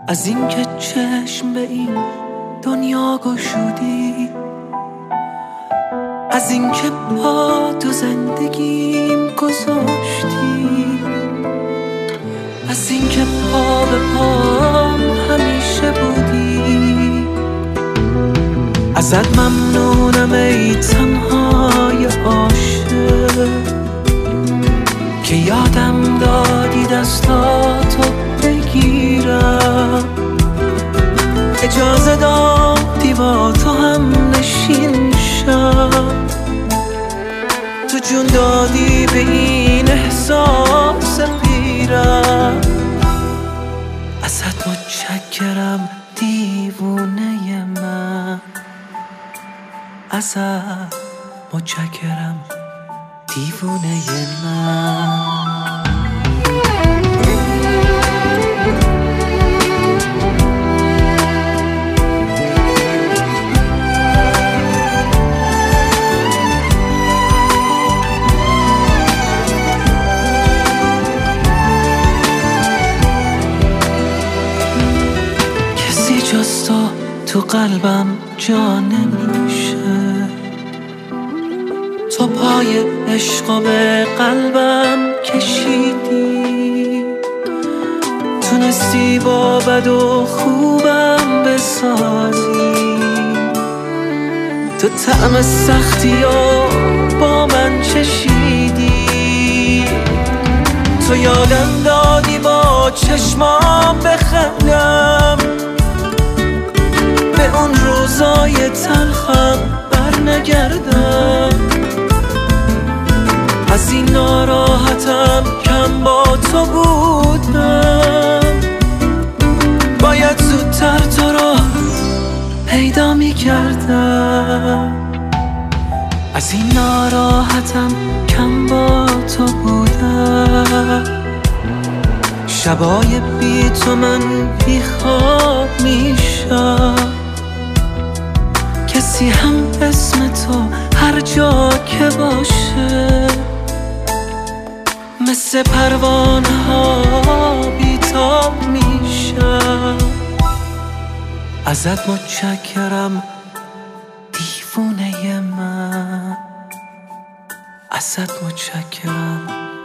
از اینکه چشم به این دنیا گشودی، از اینکه پا تو زندگیم گذاشتی، از اینکه پا به پام همیشه بودی. ازت ممنونم ای تنهای عاشق که یادم دادی دستاتو بگیرم، اجازه دادی با تو هم نشین شم، تو جون دادی به این احساس پیرم. ازت متشکرم دیوونه من، ازت متشکرم دیوونه من. کسی جز تو قلبم جا نمیشه، تو پای عشق به قلبم کشیدی، تونستی با بد و خوبم بسازی، تو طعم سختی و با من چشیدی، تو یادم دادی با چشمام بخندم، به اون روزای تلخم برنگردم، از این ناراحتم کم با تو بودم، باید زودتر تو رو پیدا می کردم، از این ناراحتم کم با تو بودم، شبای بی تو من بی خواب میشم، کسی هم اسم تو هر جا که باشه مثل پروانه ها بیتاب میشم. ازت متشکرم دیوونه من، ازت متشکرم